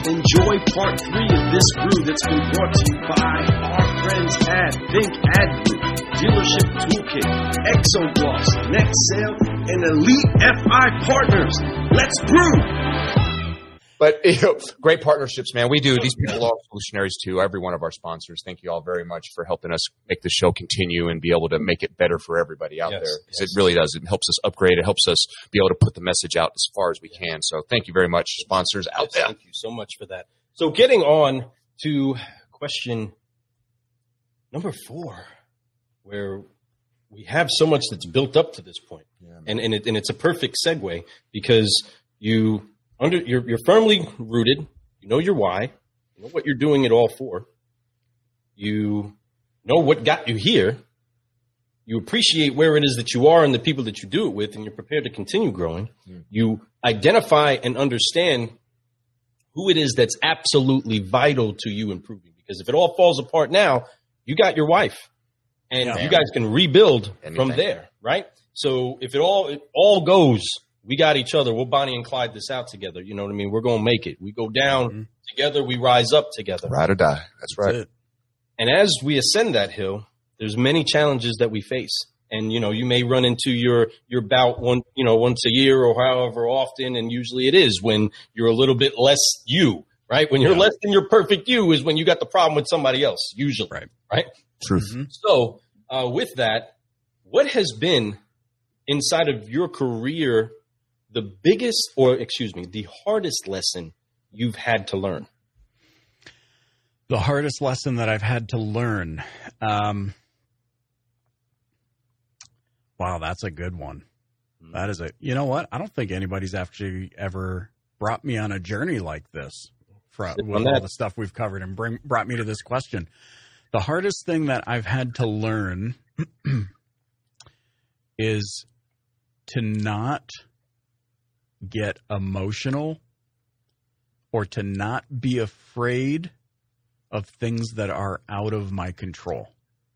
Enjoy part 3 of this brew that's been brought to you by our friends at Think Ad Group, Dealership Toolkit, Exogloss, Next Sale, and Elite FI Partners. Let's brew! But great partnerships, man. We do. These people are solutionaries too. Every one of our sponsors. Thank you all very much for helping us make the show continue and be able to make it better for everybody out there. Because it really does. It helps us upgrade. It helps us be able to put the message out as far as we can. So thank you very much, sponsors out there. Thank you so much for that. So getting on to question number 4, where we have so much that's built up to this point. And it's a perfect segue because you're firmly rooted. You know your why. You know what you're doing it all for. You know what got you here. You appreciate where it is that you are and the people that you do it with, and you're prepared to continue growing. You identify and understand who it is that's absolutely vital to you improving. Because if it all falls apart now, you got your wife, and you guys can rebuild from there, right? So if it all goes, we got each other. We'll Bonnie and Clyde this out together. You know what I mean? We're going to make it. We go down together. We rise up together. Ride or die. That's right. And as we ascend that hill, there's many challenges that we face. And, you may run into your bout once a year or however often. And usually it is when you're a little bit less you, right? When you're less than your perfect you is when you got the problem with somebody else, usually. Right? Truth. So with that, what has been inside of your career the hardest lesson you've had to learn? The hardest lesson that I've had to learn. Wow, that's a good one. That is you know what? I don't think anybody's actually ever brought me on a journey like this with all the stuff we've covered and brought me to this question. The hardest thing that I've had to learn is to not get emotional or to not be afraid of things that are out of my control.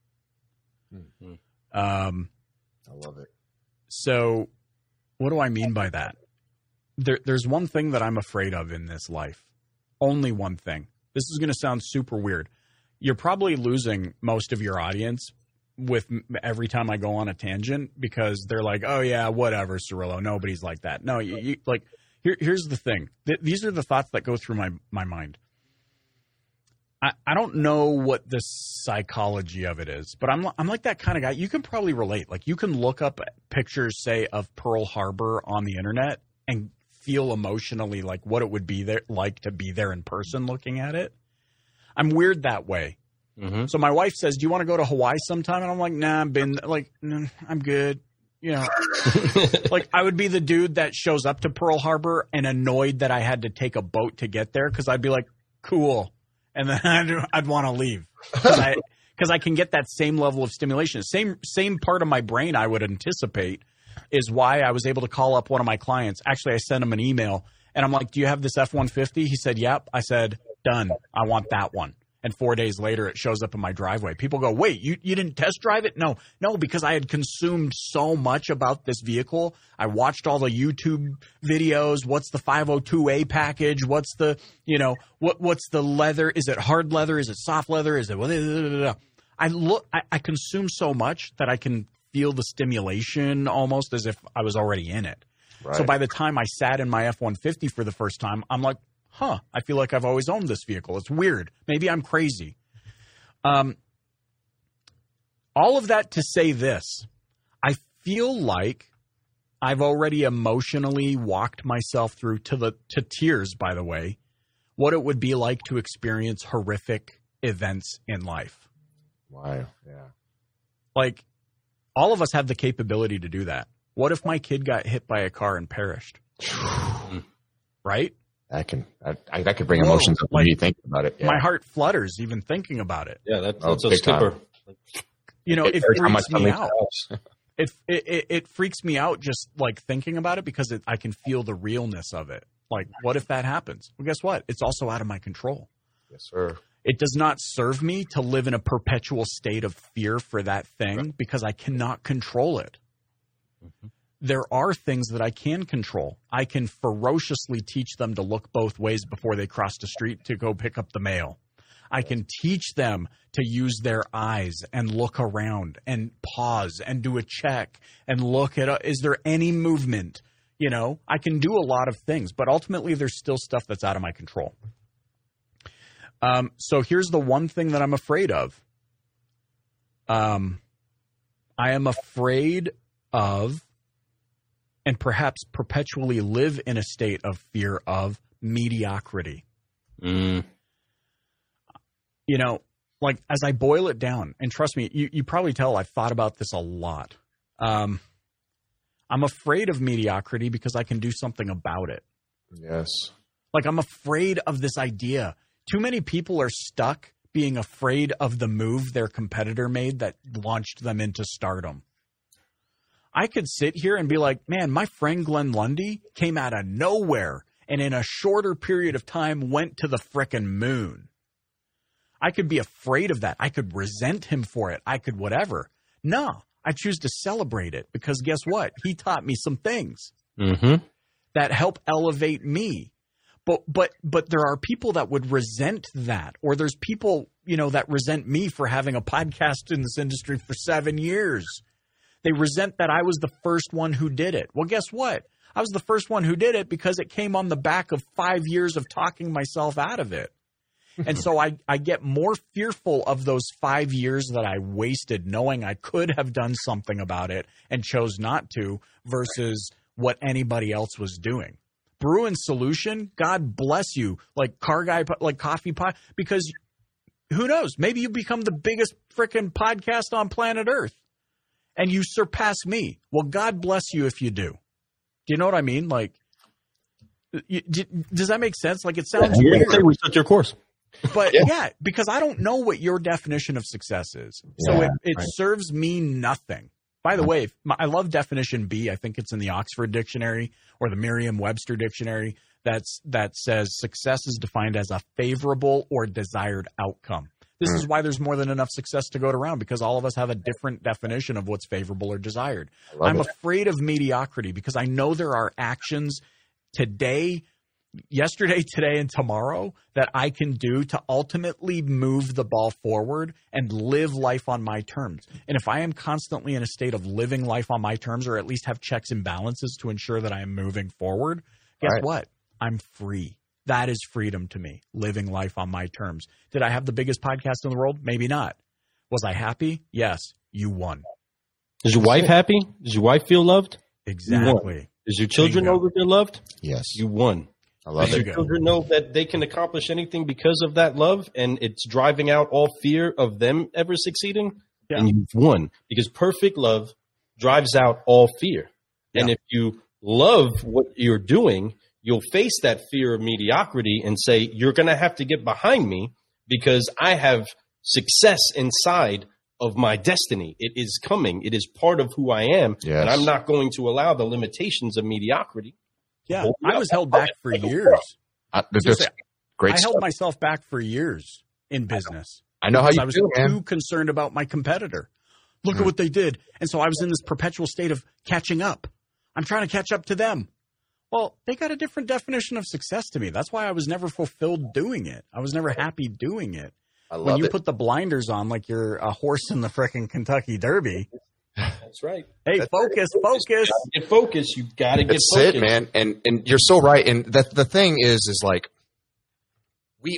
I love it. So what do I mean by that? There's one thing that I'm afraid of in this life. Only one thing. This is going to sound super weird. You're probably losing most of your audience with every time I go on a tangent because they're like, oh, yeah, whatever, Cirillo. Nobody's like that. No, here's the thing. These are the thoughts that go through my mind. I don't know what the psychology of it is, but I'm like that kind of guy. You can probably relate. Like you can look up pictures, say, of Pearl Harbor on the internet and feel emotionally like what it would be there like to be there in person looking at it. I'm weird that way. So my wife says, do you want to go to Hawaii sometime? And I'm like, nah, I'm good. Like I would be the dude that shows up to Pearl Harbor and annoyed that I had to take a boat to get there because I'd be like, cool. And then I'd want to leave because I can get that same level of stimulation. Same part of my brain I would anticipate is why I was able to call up one of my clients. Actually, I sent him an email and I'm like, do you have this F-150? He said, yep. I said, done. I want that one. And 4 days later, it shows up in my driveway. People go, wait, you didn't test drive it? No, because I had consumed so much about this vehicle. I watched all the YouTube videos. What's the 502A package? What's the, what's the leather? Is it hard leather? Is it soft leather? Is it, I consume so much that I can feel the stimulation almost as if I was already in it. Right. So by the time I sat in my F-150 for the first time, I'm like, I feel like I've always owned this vehicle. It's weird. Maybe I'm crazy. All of that to say this, I feel like I've already emotionally walked myself through to tears, by the way, what it would be like to experience horrific events in life. Wow. Yeah. Like all of us have the capability to do that. What if my kid got hit by a car and perished? Right? That could bring emotions up when you think about it. Yeah. My heart flutters even thinking about it. Yeah, that's a skipper. It freaks me out. It freaks me out just like thinking about it because I can feel the realness of it. Like, what if that happens? Well, guess what? It's also out of my control. Yes, sir. It does not serve me to live in a perpetual state of fear for that thing because I cannot control it. there are things that I can control. I can ferociously teach them to look both ways before they cross the street to go pick up the mail. I can teach them to use their eyes and look around and pause and do a check and look at, is there any movement? You know, I can do a lot of things, but ultimately there's still stuff that's out of my control. So here's the one thing that I'm afraid of. I am afraid of, and perhaps perpetually live in a state of fear of, mediocrity. You know, like as I boil it down, and trust me, you probably tell I've thought about this a lot. I'm afraid of mediocrity because I can do something about it. Yes. Like I'm afraid of this idea. Too many people are stuck being afraid of the move their competitor made that launched them into stardom. I could sit here and be like, man, my friend Glenn Lundy came out of nowhere and in a shorter period of time went to the frickin' moon. I could be afraid of that. I could resent him for it. I could whatever. No, I choose to celebrate it because guess what? He taught me some things that help elevate me. But there are people that would resent that, or there's people, you know, that resent me for having a podcast in this industry for 7 years. They resent that I was the first one who did it. Well, guess what? I was the first one who did it because it came on the back of 5 years of talking myself out of it. And so I get more fearful of those 5 years that I wasted knowing I could have done something about it and chose not to versus what anybody else was doing. Bruin Solution, God bless you, like Car Guy, like Coffee Pot, because who knows? Maybe you become the biggest freaking podcast on planet Earth and you surpass me. Well, God bless you if you do. Do you know what I mean? Like, does that make sense? Like, it sounds weird. We set your course. But yeah, because I don't know what your definition of success is. So it serves me nothing. By the way, I love definition B. I think it's in the Oxford Dictionary or the Merriam-Webster Dictionary that says success is defined as a favorable or desired outcome. This is why there's more than enough success to go around because all of us have a different definition of what's favorable or desired. I'm afraid of mediocrity because I know there are actions today, yesterday, today, and tomorrow that I can do to ultimately move the ball forward and live life on my terms. And if I am constantly in a state of living life on my terms, or at least have checks and balances to ensure that I am moving forward, guess what? I'm free. That is freedom to me, living life on my terms. Did I have the biggest podcast in the world? Maybe not. Was I happy? Yes. You won. Is your wife happy? Does your wife feel loved? Exactly. Does your children know that they're loved? Yes. You won. I love it. Your children know that they can accomplish anything because of that love, and it's driving out all fear of them ever succeeding, and you've won. Because perfect love drives out all fear. Yeah. And if you love what you're doing, you'll face that fear of mediocrity and say, you're going to have to get behind me because I have success inside of my destiny. It is coming. It is part of who I am, and I'm not going to allow the limitations of mediocrity. Yeah, I was held back for years. Great. I held myself back for years in business. I know how you I was do, man. too concerned about my competitor. Look at what they did. And so I was in this perpetual state of catching up. I'm trying to catch up to them. Well, they got a different definition of success to me. That's why I was never fulfilled doing it. I was never happy doing it. When you put the blinders on like you're a horse in the frickin' Kentucky Derby. That's right. Hey, focus. Get focused. You got to get focused. That's it, man. And you're so right. And the thing is like we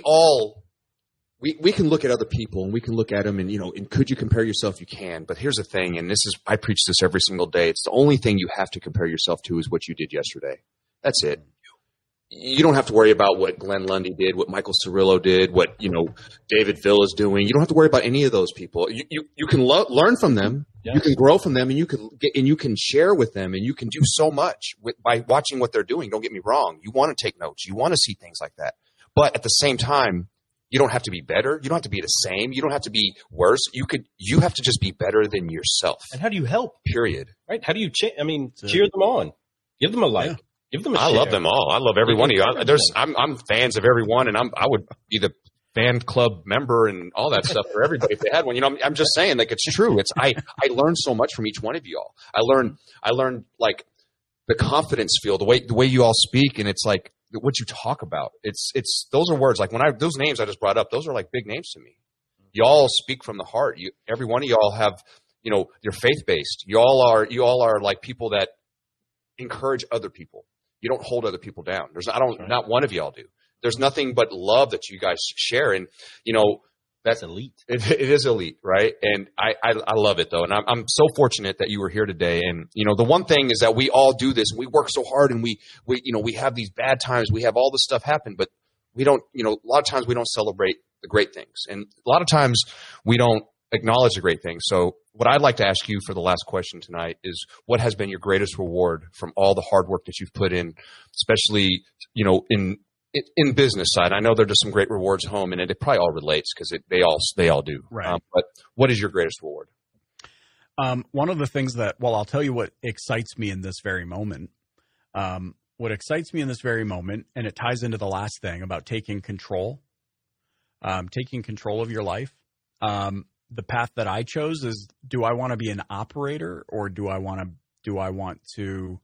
can look at other people and we can look at them and, you know, and could you compare yourself? You can. But here's the thing, and I preach this every single day. It's the only thing you have to compare yourself to is what you did yesterday. That's it. You don't have to worry about what Glenn Lundy did, what Michael Cirillo did, what, you know, David Villa's doing. You don't have to worry about any of those people. You can learn from them. Yeah. You can grow from them, and you can share with them, and you can do so much by watching what they're doing. Don't get me wrong. You want to take notes. You want to see things like that. But at the same time, you don't have to be better. You don't have to be the same. You don't have to be worse. You have to just be better than yourself. And how do you help? Period. Right? How do you cheer them on? Give them a like. Yeah. Give them a share. I love them all. I love every one of you. I'm fans of every one, and I would be the fan club member and all that stuff for everybody if they had one. You know, I'm just saying, like, it's true. I learned so much from each one of y'all. I learned like the confidence feel, the way you all speak, and it's like what you talk about. It's those are words like those names I just brought up. Those are like big names to me. Y'all speak from the heart. Every one of y'all have, you're faith based. You all are like people that encourage other people. You don't hold other people down. Not one of y'all do. There's nothing but love that you guys share, and that's elite. It is elite, right? And I love it though, and I'm so fortunate that you were here today. And the one thing is that we all do this. We work so hard, and we have these bad times. We have all this stuff happen, but we don't. A lot of times we don't celebrate the great things, and a lot of times we don't acknowledge the great things. So what I'd like to ask you for the last question tonight is, what has been your greatest reward from all the hard work that you've put in, especially in business side? I know there are some great rewards home, and it probably all relates because they all do. Right. But what is your greatest reward? One of the things I'll tell you what excites me in this very moment. What excites me in this very moment, and it ties into the last thing about taking control of your life. The path that I chose is: do I want to be an operator, or do I want to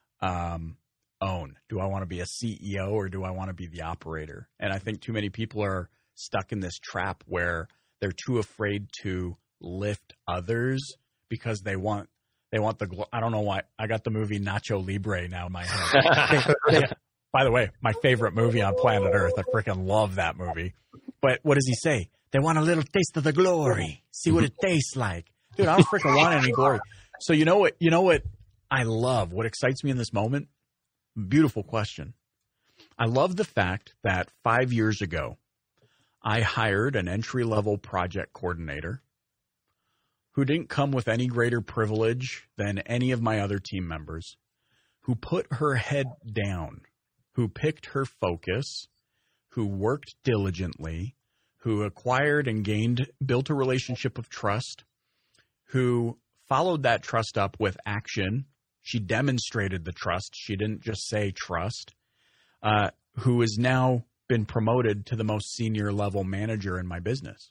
own? Do I want to be a CEO, or do I want to be the operator? And I think too many people are stuck in this trap where they're too afraid to lift others because they want I don't know why I got the movie Nacho Libre now in my head. By the way, my favorite movie on planet Earth. I freaking love that movie. But what does he say? They want a little taste of the glory. See what it tastes like. Dude, I don't freaking want any glory. So you know what I love? What excites me in this moment? Beautiful question. I love the fact that 5 years ago, I hired an entry-level project coordinator who didn't come with any greater privilege than any of my other team members, who put her head down, who picked her focus, who worked diligently, who acquired and built a relationship of trust, who followed that trust up with action. She demonstrated the trust. She didn't just say trust, who has now been promoted to the most senior level manager in my business.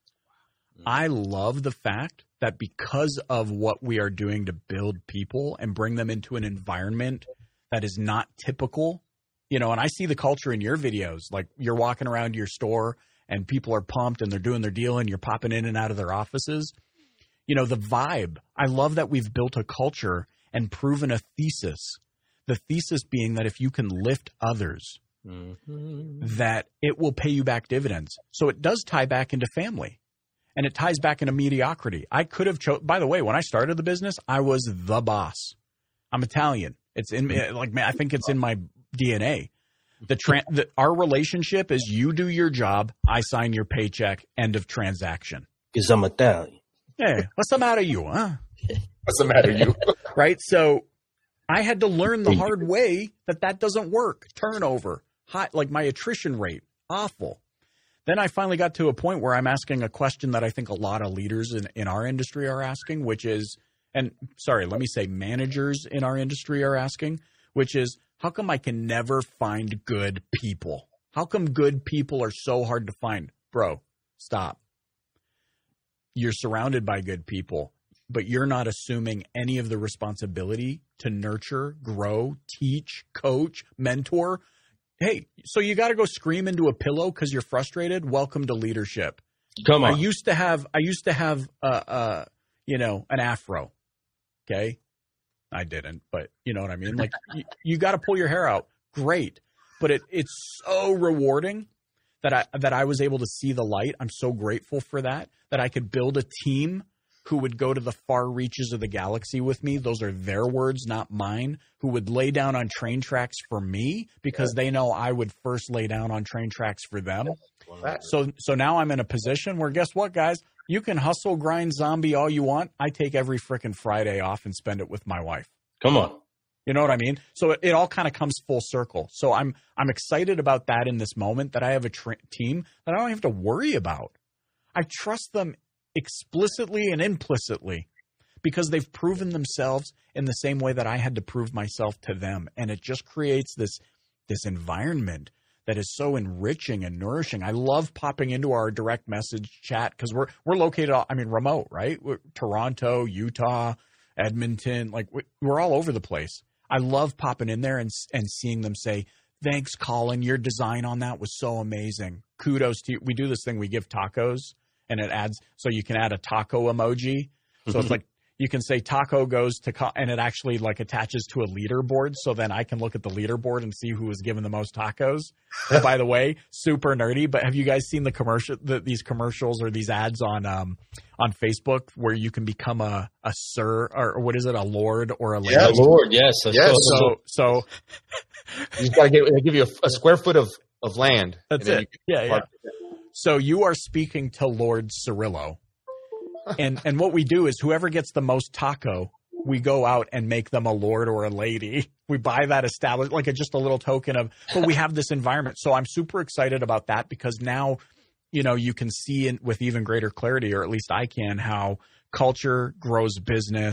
I love the fact that because of what we are doing to build people and bring them into an environment that is not typical, and I see the culture in your videos, like you're walking around your store and people are pumped and they're doing their deal and you're popping in and out of their offices. The vibe. I love that we've built a culture and proven a thesis. The thesis being that if you can lift others, that it will pay you back dividends. So it does tie back into family, and it ties back into mediocrity. I could have by the way, when I started the business, I was the boss. I'm Italian. It's in I think it's in my DNA. Our relationship is you do your job, I sign your paycheck, end of transaction. Because I'm Italian. Hey, what's the matter you, huh? What's the matter you? Right? So I had to learn the hard way that doesn't work. Turnover, high, like my attrition rate, awful. Then I finally got to a point where I'm asking a question that I think a lot of leaders in our industry are asking, which is, managers in our industry are asking, which is, how come I can never find good people? How come good people are so hard to find? Bro, stop. You're surrounded by good people, but you're not assuming any of the responsibility to nurture, grow, teach, coach, mentor. Hey, so you got to go scream into a pillow because you're frustrated? Welcome to leadership. Come on. I used to have an afro. Okay. I didn't, but you know what I mean? Like you got to pull your hair out. Great. But it's so rewarding that I was able to see the light. I'm so grateful for that I could build a team who would go to the far reaches of the galaxy with me. Those are their words, not mine, who would lay down on train tracks for me because they know I would first lay down on train tracks for them. So now I'm in a position where, guess what, guys? You can hustle, grind, zombie all you want. I take every frickin' Friday off and spend it with my wife. Come on. You know what I mean? So it all kind of comes full circle. So I'm excited about that in this moment, that I have a team that I don't have to worry about. I trust them explicitly and implicitly because they've proven themselves in the same way that I had to prove myself to them. And it just creates this environment that is so enriching and nourishing. I love popping into our direct message chat because we're located, remote, right? Toronto, Utah, Edmonton, we're all over the place. I love popping in there and seeing them say, "Thanks, Colin. Your design on that was so amazing. Kudos to you." We do this thing. We give tacos, and it adds – so you can add a taco emoji. So it's like you can say taco goes to – and it actually like attaches to a leaderboard. So then I can look at the leaderboard and see who was given the most tacos. And by the way, super nerdy, but have you guys seen these commercials or these ads on Facebook where you can become a sir or what is it, a lord or a lady? Yeah, lord, yes. So you just got to give you a square foot of land. That's it. Yeah. So you are speaking to Lord Cirillo. And what we do is whoever gets the most taco, we go out and make them a lord or a lady. We buy that established, like just a little token of, but we have this environment. So I'm super excited about that because now, you can see with even greater clarity, or at least I can, how culture grows business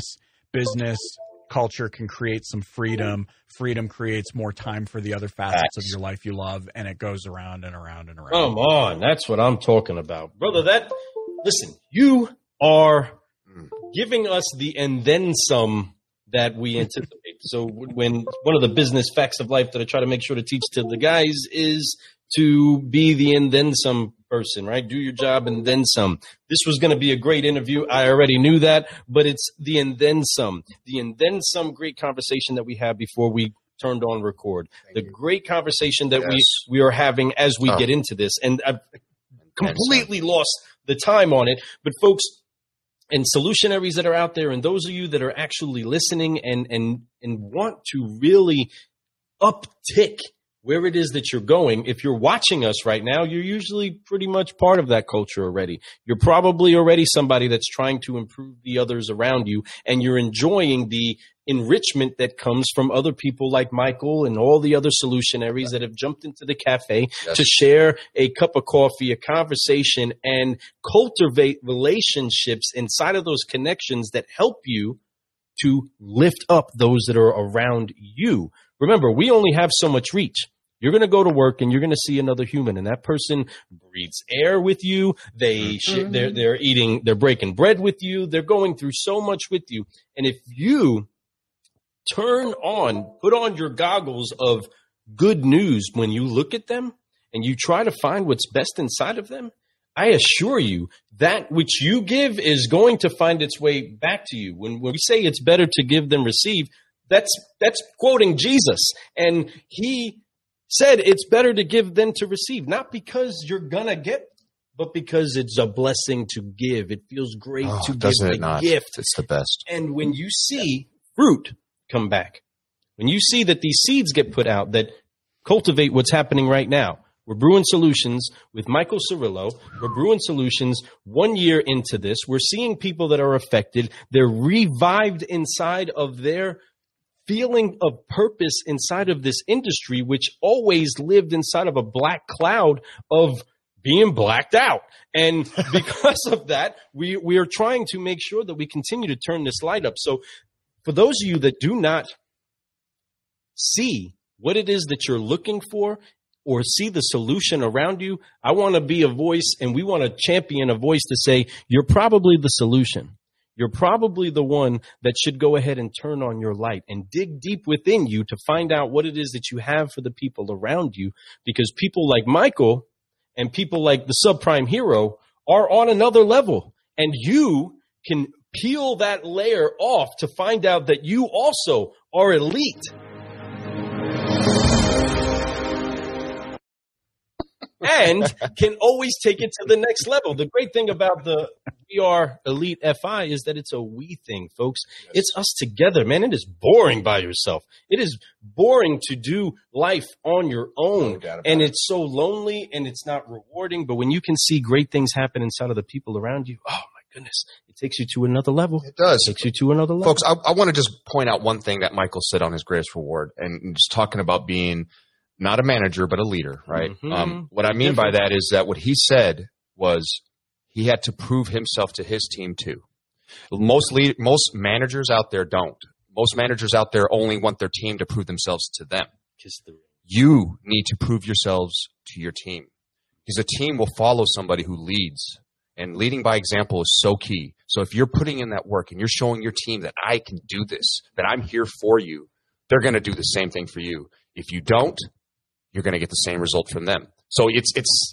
culture can create some freedom. Freedom creates more time for the other facets of your life you love, and it goes around and around and around. Come on. That's what I'm talking about. Brother, listen, you are giving us the and then some that we anticipate. So when one of the business facts of life that I try to make sure to teach to the guys is to be the and then some person, right? Do your job and then some. This was going to be a great interview. I already knew that, but it's the and then some. The and then some great conversation that we had before we turned on record. Great conversation that we are having as we get into this. And I've completely lost the time on it. But folks, and solutionaries that are out there, and those of you that are actually listening and want to really uptick where it is that you're going, if you're watching us right now, you're usually pretty much part of that culture already. You're probably already somebody that's trying to improve the others around you, and you're enjoying the enrichment that comes from other people like Michael and all the other solutionaries that have jumped into the cafe to share a cup of coffee, a conversation, and cultivate relationships inside of those connections that help you to lift up those that are around you. Remember, we only have so much reach. You're going to go to work and you're going to see another human, and that person breathes air with you. They're breaking bread with you. They're going through so much with you. And if you put on your goggles of good news when you look at them and you try to find what's best inside of them, I assure you that which you give is going to find its way back to you. When we say it's better to give than receive, that's quoting Jesus. And he said it's better to give than to receive, not because you're going to get, but because it's a blessing to give. It feels great to give the gift. It's the best. And when you see fruit come back, when you see that these seeds get put out that cultivate what's happening right now, we're brewing solutions with Michael Cirillo. We're brewing solutions 1 year into this. We're seeing people that are affected. They're revived inside of their feeling of purpose inside of this industry, which always lived inside of a black cloud of being blacked out. And because of that, we are trying to make sure that we continue to turn this light up. So for those of you that do not see what it is that you're looking for or see the solution around you, I want to be a voice, and we want to champion a voice to say, you're probably the solution. You're probably the one that should go ahead and turn on your light and dig deep within you to find out what it is that you have for the people around you, because people like Michael and people like the Subprime Hero are on another level, and you can peel that layer off to find out that you also are elite. And can always take it to the next level. The great thing about the We Are Elite FI is that it's a we thing, folks. It's us together, man. It is boring by yourself. It is boring to do life on your own. And it's so lonely and it's not rewarding. But when you can see great things happen inside of the people around you, oh my goodness, it takes you to another level. It does. It takes you to another level. Folks, I want to just point out one thing that Michael said on his greatest reward, and just talking about being not a manager, but a leader, right? Mm-hmm. What I mean by that is that what he said was he had to prove himself to his team too. Most managers out there don't. Most managers out there only want their team to prove themselves to them. You need to prove yourselves to your team, because a team will follow somebody who leads, and leading by example is so key. So if you're putting in that work and you're showing your team that I can do this, that I'm here for you, they're going to do the same thing for you. If you don't, you're going to get the same result from them. So it's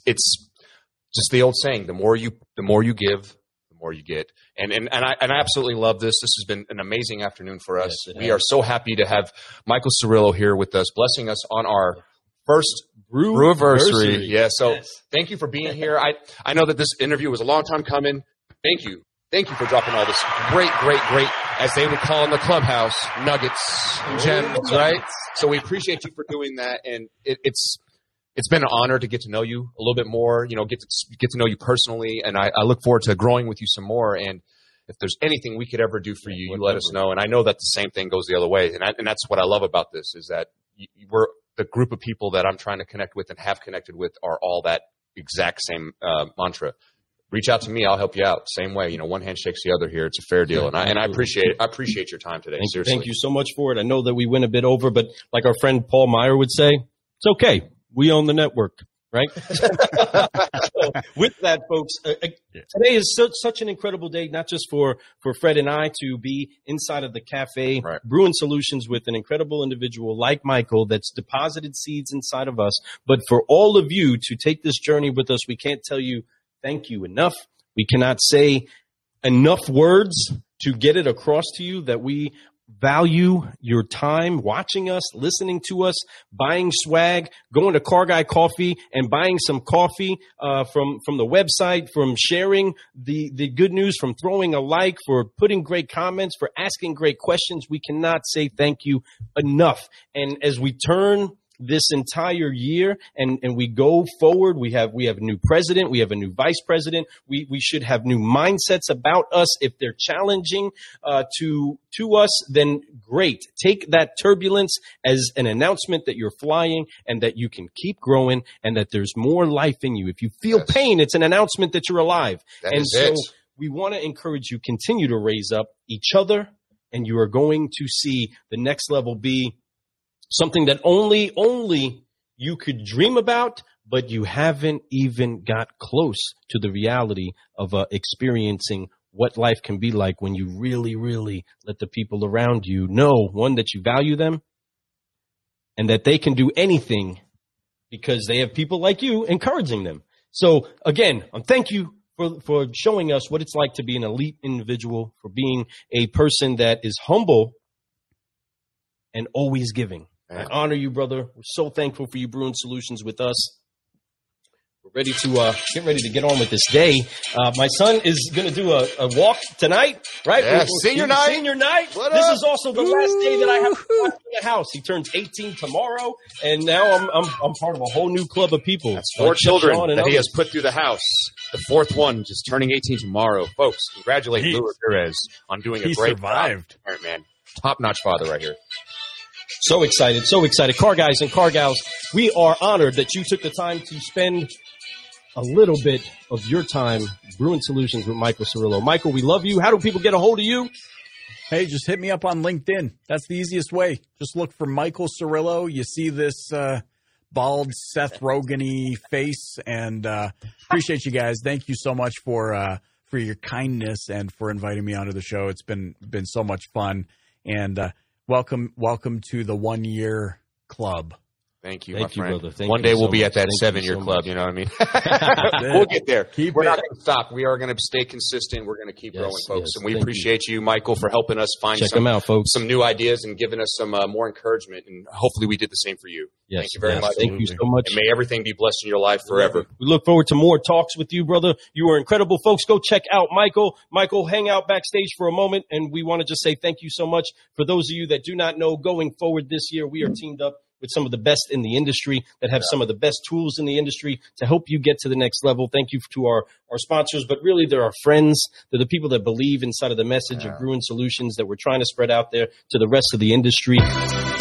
just the old saying: the more you give, the more you get. And I absolutely love this. This has been an amazing afternoon for us. Yes, we are so happy to have Michael Cirillo here with us, blessing us on our first Brewiversary. Yeah. So thank you for being here. I know that this interview was a long time coming. Thank you. Thank you for dropping all this great, as they would call in the clubhouse, nuggets, gems, right? So we appreciate you for doing that. And it's been an honor to get to know you a little bit more, get to know you personally. And I look forward to growing with you some more. And if there's anything we could ever do for you, you let us know. And I know that the same thing goes the other way. And that's what I love about this, is that we're the group of people that I'm trying to connect with and have connected with are all that exact same mantra. Reach out to me, I'll help you out. Same way, one hand shakes the other here. It's a fair deal, and I appreciate it. I appreciate your time today. Seriously, thank you so much for it. I know that we went a bit over, but like our friend Paul Meyer would say, it's okay. We own the network, right? So, with that, folks, today is such an incredible day, not just for Fred and I to be inside of the cafe, brewing solutions with an incredible individual like Michael that's deposited seeds inside of us, but for all of you to take this journey with us. We can't tell you thank you enough. We cannot say enough words to get it across to you that we value your time watching us, listening to us, buying swag, going to Car Guy Coffee and buying some coffee from the website, from sharing the good news, from throwing a like, for putting great comments, for asking great questions. We cannot say thank you enough. And as we turn this entire year and we go forward, we have a new president, we have a new vice president. We should have new mindsets about us. If they're challenging to us, then great. Take that turbulence as an announcement that you're flying and that you can keep growing and that there's more life in you. If you feel pain, it's an announcement that you're alive. We want to encourage you, continue to raise up each other, and you are going to see the next level be something that only you could dream about, but you haven't even got close to the reality of experiencing what life can be like when you really, really let the people around you know, one, that you value them and that they can do anything because they have people like you encouraging them. So again, thank you for showing us what it's like to be an elite individual, for being a person that is humble and always giving. I honor you, brother. We're so thankful for you brewing solutions with us. We're ready to get on with this day. My son is going to do a walk tonight, right? Yeah, senior night. Senior night. This is also the last day that I have to walk in the house. He turns 18 tomorrow, and now I'm part of a whole new club of people. That's 4 children that he has put through the house. The 4th one just turning 18 tomorrow. Folks, congratulate Lou Ramirez on doing a great job. All right, man. Top-notch father right here. So excited. Car Guys and Car Gals, we are honored that you took the time to spend a little bit of your time brewing solutions with Michael Cirillo. Michael, we love you. How do people get a hold of you? Hey, just hit me up on LinkedIn. That's the easiest way. Just look for Michael Cirillo. You see this bald Seth Rogen-y face, and appreciate you guys. Thank you so much for your kindness and for inviting me onto the show. It's been so much fun, and Welcome to the 1-year club. Thank you, my friend. Brother. One day we'll be at that 7-year club, you know what I mean? We'll get there. We're not going to stop. We are going to stay consistent. We're going to keep growing, folks. And we appreciate you, Michael, for helping us find some new ideas and giving us some more encouragement. And hopefully we did the same for you. Thank you very much. Thank you so much. And may everything be blessed in your life forever. We look forward to more talks with you, brother. You are incredible. Folks, go check out Michael. Michael, hang out backstage for a moment. And we want to just say thank you so much. For those of you that do not know, going forward this year, we are teamed up with some of the best in the industry that have some of the best tools in the industry to help you get to the next level. Thank you to our sponsors, but really they're our friends. They're the people that believe inside of the message of Brewing Solutions that we're trying to spread out there to the rest of the industry.